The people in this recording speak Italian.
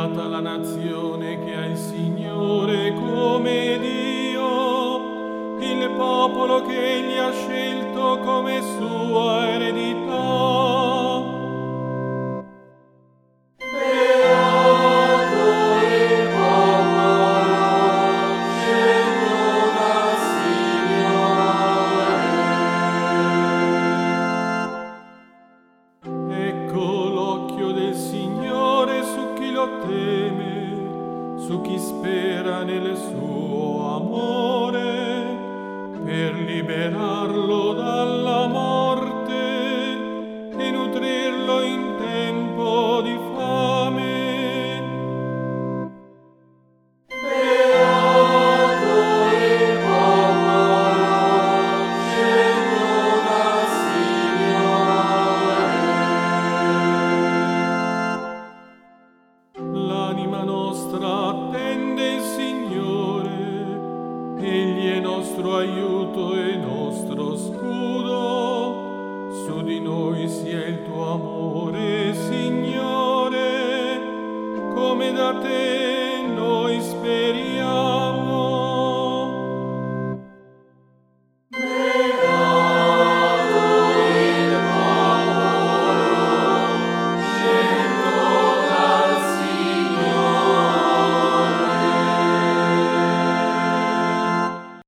Beata la nazione che ha il Signore come Dio, il popolo che Egli ha scelto come sua eredità. Su chi spera nel suo amore, per liberarlo dalla morte e nutrirlo in tempo di fame. Beato il popolo scelto dal Signore. L'anima nostra attende il Signore, Egli è nostro aiuto e nostro scudo. Su di noi sia il tuo amore, Signore, come da te